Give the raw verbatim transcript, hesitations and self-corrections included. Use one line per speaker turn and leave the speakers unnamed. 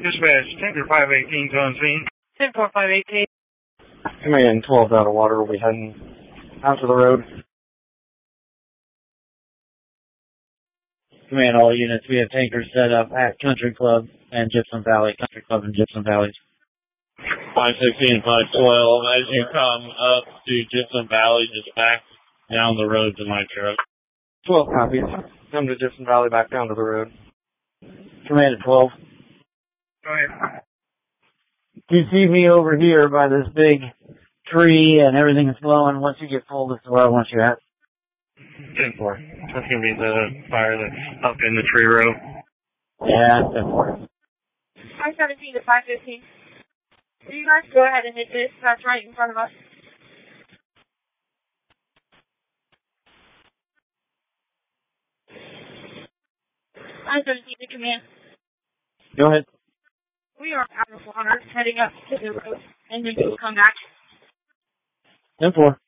Dispatch, Tanker five eighteen on scene.
ten four five eighteen.
Command twelve out of water. We'll be heading out to the road.
Command all units. We have tankers set up at Country Club and Gypsum Valley. Country Club and Gypsum Valley.
five sixteen, five twelve. As you come up to Gypsum Valley, just back down the road to my truck.
twelve copies. Come to Gypsum Valley, back down to the road.
Command at twelve.
Go ahead.
You see me over here by this big tree and everything is glowing. Once you get full, this is where I want you at.
ten four. That's going to be the fire that's up in the tree row.
Yeah, ten four.
five seventeen to five fifteen. So you guys go ahead and hit this. That's right in front of us. five seventeen to command.
Go ahead.
We are out of water, heading up to the road, and then we'll come back.
ten four.